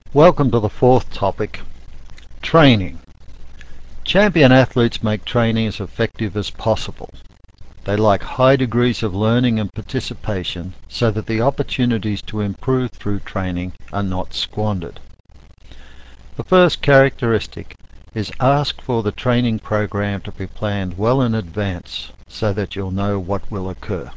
Welcome to the fourth topic, training. Champion athletes make training as effective as possible. They like high degrees of learning and participation so that the opportunities to improve through training are not squandered. The first characteristic is ask for the training program to be planned well in advance so that you'll know what will occur.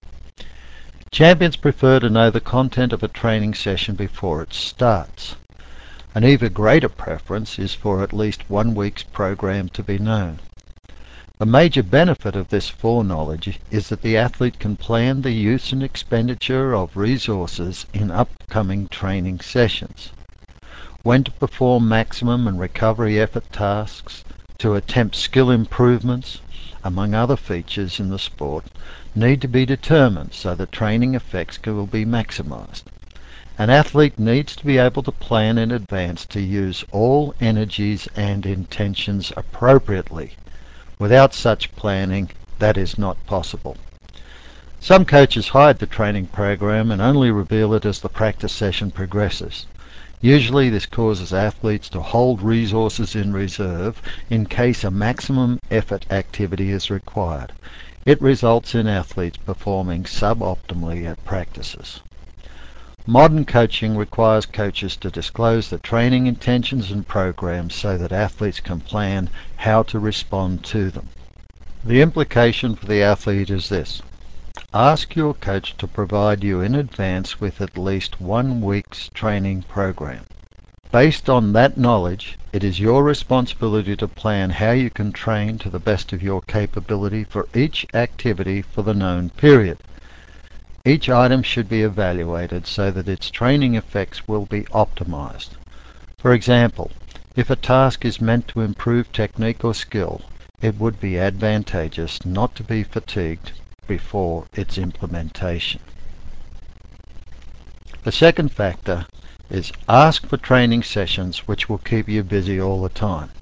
Champions prefer to know the content of a training session before it starts. An even greater preference is for at least 1 week's program to be known. The major benefit of this foreknowledge is that the athlete can plan the use and expenditure of resources in upcoming training sessions. When to perform maximum and recovery effort tasks, to attempt skill improvements, among other features in the sport, need to be determined so that training effects will be maximized. An athlete needs to be able to plan in advance to use all energies and intentions appropriately. Without such planning, that is not possible. Some coaches hide the training program and only reveal it as the practice session progresses. Usually this causes athletes to hold resources in reserve in case a maximum effort activity is required. It results in athletes performing suboptimally at practices. Modern coaching requires coaches to disclose the training intentions and programs so that athletes can plan how to respond to them. The implication for the athlete is this. Ask your coach to provide you in advance with at least 1 week's training program. Based on that knowledge, it is your responsibility to plan how you can train to the best of your capability for each activity for the known period. Each item should be evaluated so that its training effects will be optimized. For example, if a task is meant to improve technique or skill, it would be advantageous not to be fatigued before its implementation. The second factor is ask for training sessions which will keep you busy all the time.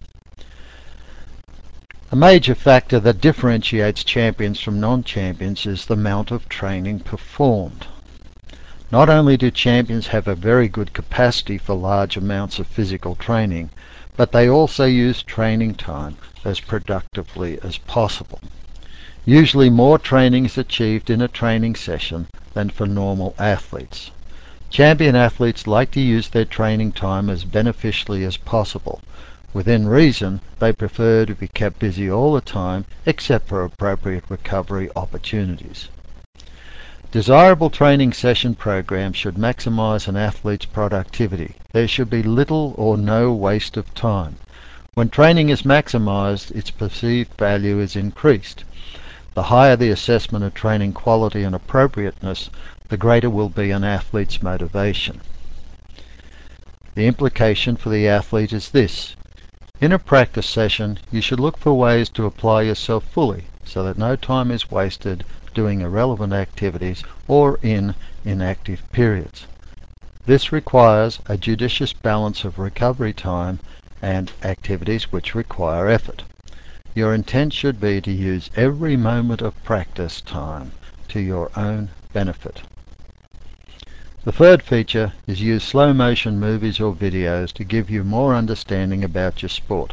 A major factor that differentiates champions from non-champions is the amount of training performed. Not only do champions have a very good capacity for large amounts of physical training, but they also use training time as productively as possible. Usually more training is achieved in a training session than for normal athletes. Champion athletes like to use their training time as beneficially as possible. Within reason, they prefer to be kept busy all the time except for appropriate recovery opportunities. Desirable training session programs should maximize an athlete's productivity. There should be little or no waste of time. When training is maximized, its perceived value is increased. The higher the assessment of training quality and appropriateness, the greater will be an athlete's motivation. The implication for the athlete is this. In a practice session, you should look for ways to apply yourself fully so that no time is wasted doing irrelevant activities or in inactive periods. This requires a judicious balance of recovery time and activities which require effort. Your intent should be to use every moment of practice time to your own benefit. The third feature is use slow motion movies or videos to give you more understanding about your sport.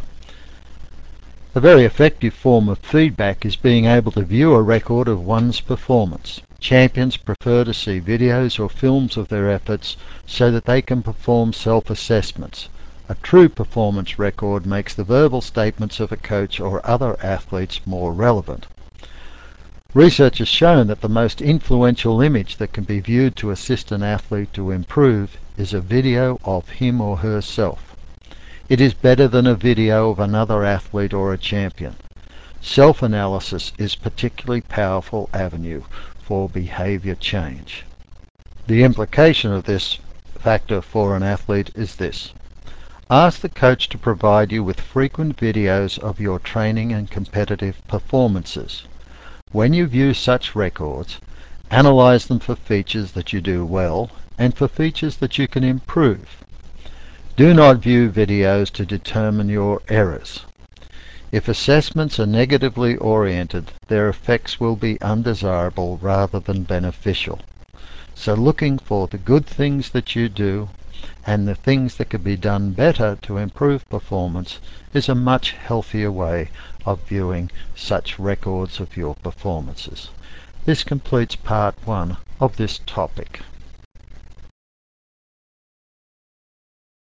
A very effective form of feedback is being able to view a record of one's performance. Champions prefer to see videos or films of their efforts so that they can perform self-assessments. A true performance record makes the verbal statements of a coach or other athletes more relevant. Research has shown that the most influential image that can be viewed to assist an athlete to improve is a video of him or herself. It is better than a video of another athlete or a champion. Self-analysis is a particularly powerful avenue for behavior change. The implication of this factor for an athlete is this. Ask the coach to provide you with frequent videos of your training and competitive performances. When you view such records, analyze them for features that you do well and for features that you can improve. Do not view videos to determine your errors. If assessments are negatively oriented, their effects will be undesirable rather than beneficial. So looking for the good things that you do and the things that could be done better to improve performance is a much healthier way of viewing such records of your performances. This completes part 1 of this topic.